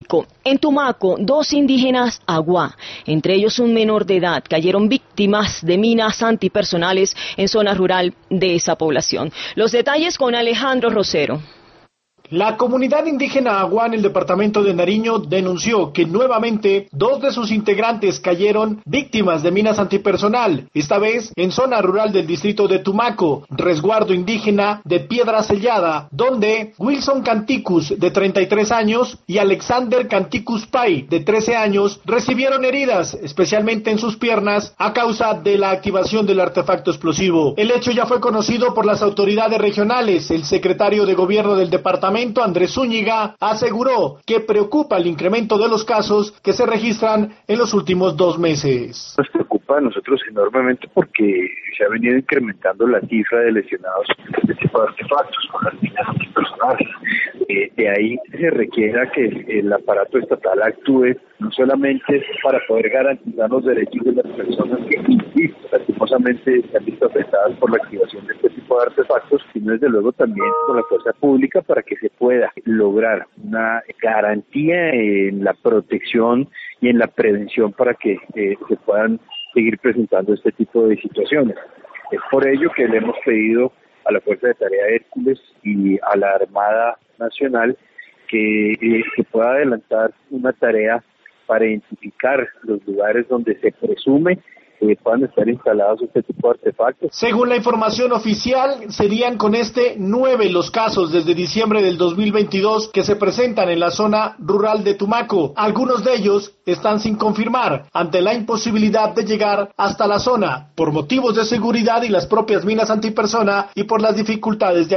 En Tumaco, 2 indígenas Agua, entre ellos un menor de edad, cayeron víctimas de minas antipersonales en zona rural de esa población. Los detalles con Alejandro Rosero. La comunidad indígena Agua en el departamento de Nariño denunció que nuevamente 2 de sus integrantes cayeron víctimas de minas antipersonal, esta vez en zona rural del distrito de Tumaco, resguardo indígena de Piedra Sellada, donde Wilson Canticus, de 33 años, y Alexander Canticus Pay, de 13 años, recibieron heridas, especialmente en sus piernas, a causa de la activación del artefacto explosivo. El hecho ya fue conocido por las autoridades regionales. El secretario de gobierno del departamento, Andrés Zúñiga, aseguró que preocupa el incremento de los casos que se registran en los últimos 2 meses. Nos preocupa a nosotros enormemente porque se ha venido incrementando la cifra de lesionados de este tipo de artefactos con las minas antipersonales. De ahí se requiera que el aparato estatal actúe no solamente para poder garantizar los derechos de las personas que lastimosamente se han visto afectadas por la activación de este tipo de artefactos, sino desde luego también con la fuerza pública para que se pueda lograr una garantía en la protección y en la prevención para que se puedan seguir presentando este tipo de situaciones. Es por ello que le hemos pedido a la Fuerza de Tarea Hércules y a la Armada Nacional que pueda adelantar una tarea para identificar los lugares donde se presume puedan estar instalados este tipo de artefactos. Según la información oficial, serían con 9 los casos desde diciembre del 2022 que se presentan en la zona rural de Tumaco. Algunos de ellos están sin confirmar ante la imposibilidad de llegar hasta la zona por motivos de seguridad y las propias minas antipersona y por las dificultades de